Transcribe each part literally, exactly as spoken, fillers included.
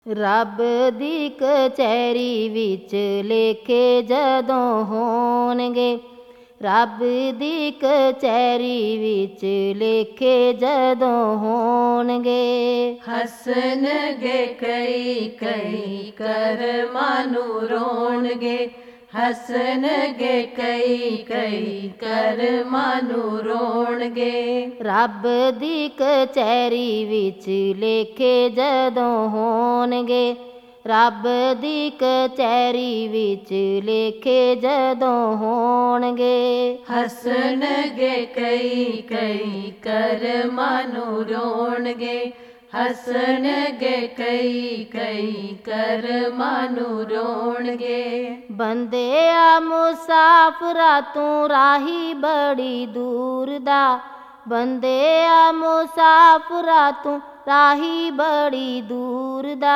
ਰੱਬ ਦੀ ਕਚਹਿਰੀ ਵਿੱਚ ਲੇਖੇ ਜਦੋਂ ਹੋਣਗੇ, ਰੱਬ ਦੀ ਕਚਹਿਰੀ ਵਿੱਚ ਲੇਖੇ ਜਦੋਂ ਹੋਣਗੇ। ਹੱਸਣਗੇ ਕਈ ਕਈ ਕਰਮਾਂ ਨੂੰ ਰੋਣਗੇ, ਹੱਸਣਗੇ ਕਈ ਕਈ ਕਰਮਾਂ ਨੂੰ ਰੋਣਗੇ। ਰੱਬ ਦੀ ਕਚਹਿਰੀ ਵਿੱਚ ਲੇਖੇ ਜਦੋਂ ਹੋਣਗੇ, ਰੱਬ ਦੀ ਕਚਹਿਰੀ ਵਿੱਚ ਲੇਖੇ ਜਦੋਂ ਹੋਣਗੇ। ਹੱਸਣਗੇ ਕਈ ਕਈ ਕਰਮਾਂ ਨੂੰ ਰੋਣਗੇ, ਹੱਸਣਗੇ ਕਈ ਕਈ ਕਰਮਾਂ ਨੂੰ ਰੋਣਗੇ। ਬੰਦਿਆ ਮੁਸਾਫਰਾ ਤੂੰ ਰਾਹੀ ਬੜੀ ਦੂਰ ਦਾ, ਬੰਦਿਆ ਮੁਸਾਫਰਾ ਤੂੰ ਰਾਹੀ ਬੜੀ ਦੂਰ ਦਾ।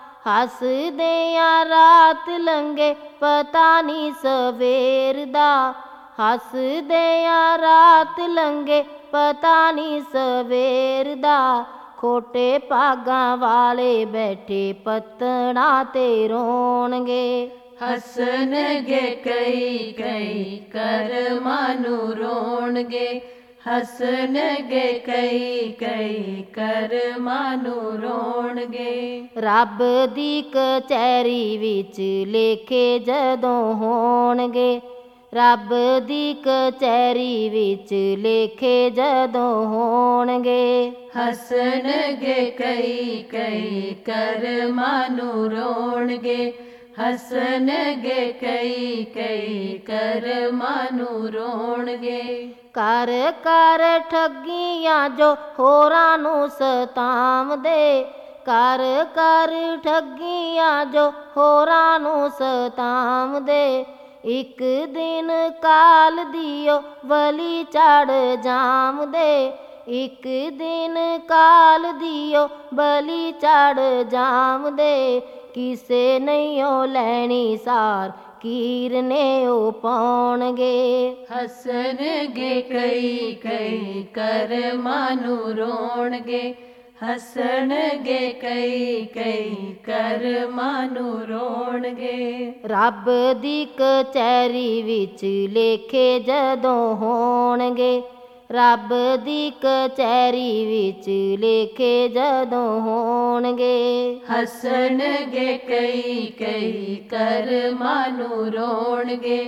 ਹੱਸਦਿਆਂ ਰਾਤ ਲੰਘੇ ਪਤਾ ਨਹੀਂ ਸਵੇਰ ਦਾ, ਹੱਸਦਿਆਂ ਰਾਤ ਲੰਘੇ ਪਤਾ ਨਹੀਂ ਸਵੇਰ ਦਾ। ਖੋਟੇ ਭਾਗਾਂ ਵਾਲੇ ਬੈਠੇ ਪੱਤਣਾਂ ਤੇ ਰੋਣਗੇ, ਹੱਸਣਗੇ ਕਈ ਕਈ ਕਰਮਾਂ ਨੂੰ ਰੋਣਗੇ, ਹੱਸਣਗੇ ਕਈ ਕਈ ਕਰਮਾਂ ਨੂੰ ਰੋਣਗੇ। ਰੱਬ ਦੀ ਕਚਹਿਰੀ ਵਿੱਚ ਲੇਖੇ ਜਦੋਂ ਹੋਣਗੇ, ਰੱਬ ਦੀ ਕਚਹਿਰੀ ਵਿੱਚ ਲੇਖੇ ਜਦੋਂ ਹੋਣਗੇ। ਹੱਸਣਗੇ ਕਈ ਕਈ ਕਰਮਾਂ ਨੂੰ ਰੋਣਗੇ, ਹੱਸਣਗੇ ਕਈ ਕਈ ਕਰਮਾਂ ਨੂੰ ਰੋਣਗੇ। ਕਰ ਕਰ ਠੱਗੀਆਂ ਜੋ ਹੋਰਾਂ ਨੂੰ ਸਤਾਵਦੇ, ਕਰ ਕਰ ਠੱਗੀਆਂ ਜੋ ਹੋਰਾਂ ਨੂੰ ਸਤਾਵਦੇ। ਇੱਕ ਦਿਨ ਕਾਲ ਦਿਓ ਵਲੀ ਚੜ ਜਾਵਦੇ, ਇੱਕ ਦਿਨ ਕਾਲ ਦਿਓ ਬਲੀ ਚੜ ਜਾਵਦੇ। ਕਿਸੇ ਨਹੀਂ ਓ ਲੈਣੀ ਸਾਰ ਕੀਰ ਨੇ ਉਹ ਪਾਉਣਗੇ। ਹੱਸਣਗੇ ਕਈ ਕਈ ਕਰਮਾਂ ਨੂੰ ਰੋਣਗੇ, ਹੱਸਣਗੇ ਕਈ ਕਈ ਕਰਮਾਂ ਨੂੰ ਰੋਣਗੇ। ਰੱਬ ਦੀ ਕਚਹਿਰੀ ਵਿੱਚ ਲੇਖੇ ਜਦੋਂ ਹੋਣਗੇ, ਰੱਬ ਦੀ ਕਚਹਿਰੀ ਵਿੱਚ ਲੇਖੇ ਜਦੋਂ ਹੋਣਗੇ। ਹੱਸਣਗੇ ਕਈ ਕਈ ਕਰਮਾਂ ਨੂੰ ਰੋਣਗੇ,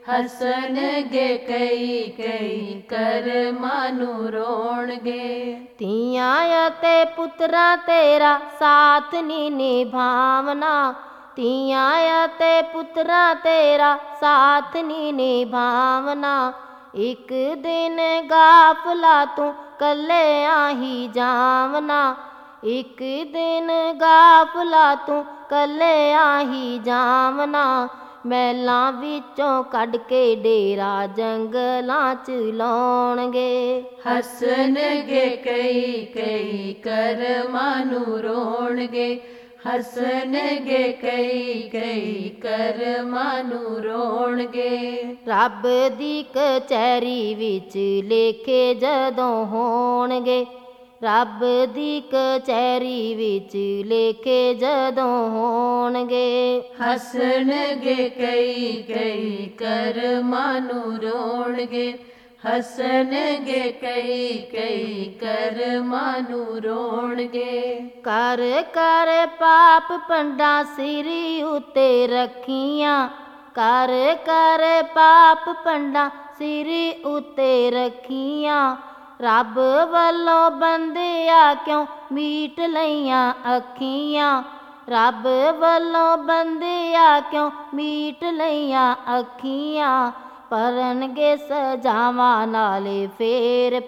ਹੱਸਣਗੇ ਕਈ ਕਈ ਕਰਮਾਂ ਨੂੰ ਰੋਣਗੇ। ਧੀਆਂ ਅਤੇ ਪੁੱਤਰਾਂ ਤੇਰਾ ਸਾਥ ਨੀ ਨਿਭਾਵਨਾ, ਧੀਆਂ ਅਤੇ ਪੁੱਤਰਾਂ ਤੇਰਾ ਸਾਥ ਨੀ ਨਿਭਾਵਨਾ। ਇੱਕ ਦਿਨ ਗਾਫਲਾ ਤੂੰ ਕੱਲਿਆਂ ਹੀ ਜਾਵਨਾ, ਇੱਕ ਦਿਨ ਗਾਫਲਾ ਤੂੰ ਕੱਲਿਆਂ ਹੀ ਜਾਵਨਾ। ਮਹਿਲਾਂ ਵਿੱਚੋਂ ਕੱਢ ਕੇ ਡੇਰਾ ਜੰਗਲਾਂ 'ਚ ਲਾਉਣਗੇ। ਹੱਸਣਗੇ ਕਈ ਕਈ ਕਰਮਾਂ ਨੂੰ ਰੋਣਗੇ, ਹੱਸਣਗੇ ਕਈ ਕਈ ਕਰਮਾਂ ਨੂੰ ਰੋਣਗੇ। ਰੱਬ ਦੀ ਕਚਹਿਰੀ ਵਿੱਚ ਲੇਖੇ ਜਦੋਂ ਹੋਣਗੇ, ਰੱਬ ਦੀ ਕਚਹਿਰੀ ਵਿੱਚ ਲੇਖੇ ਜਦੋਂ ਹੋਣਗੇ। ਹੱਸਣਗੇ ਕਈ ਕਈ ਕਰਮਾਂ ਨੂੰ ਰੋਣਗੇ, ਹੱਸਣਗੇ ਕਈ ਕਈ ਕਰਮਾਂ ਨੂੰ ਰੋਣਗੇ। ਕਰ ਕਰ ਪਾਪ ਪੰਡਾਂ ਸਿਰ ਉੱਤੇ ਰੱਖੀਆਂ, ਕਰ ਕਰ ਪਾਪ ਪੰਡਾਂ ਸਿਰ ਉੱਤੇ ਰੱਖੀਆਂ। ਰੱਬ ਵੱਲੋਂ ਬੰਦਿਆ ਕਿਉਂ ਮੀਟ ਲਈਆਂ ਅੱਖੀਆਂ, ਰੱਬ ਵੱਲੋਂ ਬੰਦਿਆ ਕਿਉਂ ਮੀਟ ਲਈਆਂ ਅੱਖੀਆਂ। ਭਰਨਗੇ ਸਜ਼ਾਵਾਂ ਨਾਲੇ ਫੇਰ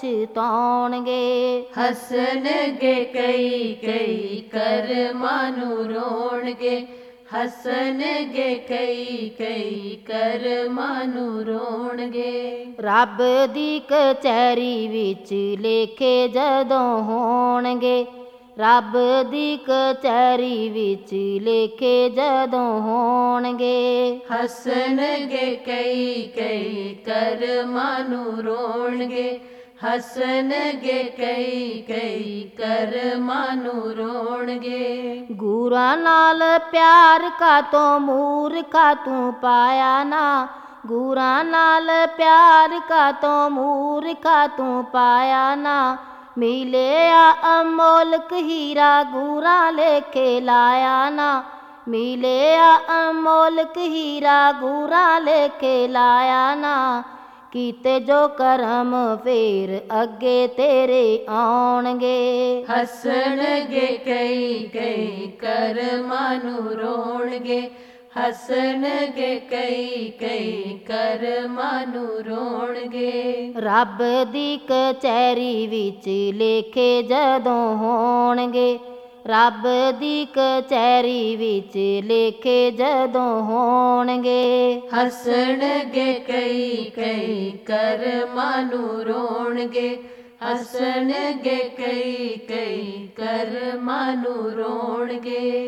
ਪਛਤਾਉਣਗੇ। ਹੱਸਣਗੇ ਕਈ ਕਈ ਕਰਮਾਂ ਨੂੰ ਰੋਣਗੇ, ਹੱਸਣਗੇ ਕਈ ਕਈ ਕਰਮਾਂ ਨੂੰ ਰੋਣਗੇ। ਰੱਬ ਦੀ ਕਚਹਿਰੀ ਵਿੱਚ ਲੇਖੇ ਜਦੋਂ ਹੋਣਗੇ, ਰੱਬ ਦੀ ਕਚਹਿਰੀ ਵਿੱਚ ਲੇਖੇ ਜਦੋਂ ਹੋਣਗੇ। ਹੱਸਣਗੇ ਕਈ ਕਈ ਕਰਮਾਂ ਨੂੰ ਰੋਣਗੇ, ਹੱਸਣਗੇ ਕਈ ਕਈ ਕਰਮਾਂ ਨੂੰ ਰੋਣਗੇ। ਗੁਰਾਂ ਨਾਲ ਪਿਆਰ ਕਾਤੋਂ ਮੂਰਖਾ ਤੂੰ ਪਾਇਆ ਨਾ, ਗੁਰਾਂ ਨਾਲ ਪਿਆਰ ਕਾਤੋਂ ਮੂਰਖਾ ਤੂੰ ਪਾਇਆ ਨਾ। ਮਿਲਿਆ ਅਮੋਲਕ ਹੀਰਾ ਗੁਰਾਂ ਲੇਖੇ ਲਾਇਆ ਨਾ, ਮਿਲਿਆ ਅਮੋਲਕ ਹੀਰਾ ਗੁਰਾਂ ਲੇਖੇ ਲਾਇਆ ਨਾ। ਕੀਤੇ ਜੋ ਕਰਮ ਫੇਰ ਅੱਗੇ ਤੇਰੇ ਆਉਣਗੇ। ਹੱਸਣਗੇ ਕਈ ਕਈ ਕਰਮਾਂ ਨੂੰ ਰੋਣਗੇ, ਹੱਸਣਗੇ ਕਈ ਕਈ ਕਰਮਾਂ ਨੂੰ ਰੋਣਗੇ। ਰੱਬ ਦੀ ਕਚਹਿਰੀ ਵਿੱਚ ਲੇਖੇ ਜਦੋਂ ਹੋਣਗੇ, ਰੱਬ ਦੀ ਕਚਹਿਰੀ ਵਿੱਚ ਲੇਖੇ ਜਦੋਂ ਹੋਣਗੇ। ਹੱਸਣਗੇ ਕਈ ਕਈ ਕਰਮਾਂ ਨੂੰ ਰੋਣਗੇ, ਹੱਸਣਗੇ ਕਈ ਕਈ ਕਰਮਾਂ ਨੂੰ ਰੋਣਗੇ।